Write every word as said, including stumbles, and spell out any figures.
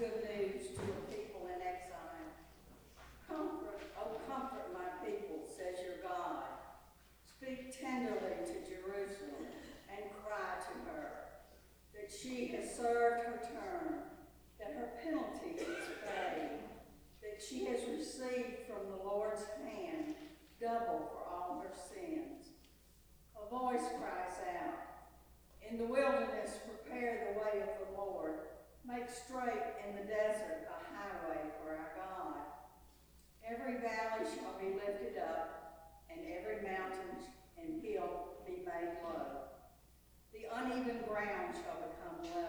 good news to a people in exile. Comfort, oh comfort my people, says your God. Speak tenderly to Jerusalem and cry to her that she has served her term, that her penalty is paid, that she has received from the Lord's hand double for all her sins. A voice cries out, in the wilderness prepare the way of the Lord, make straight in the desert a highway for our God. Every valley shall be lifted up, and every mountain and hill be made low. The uneven ground shall become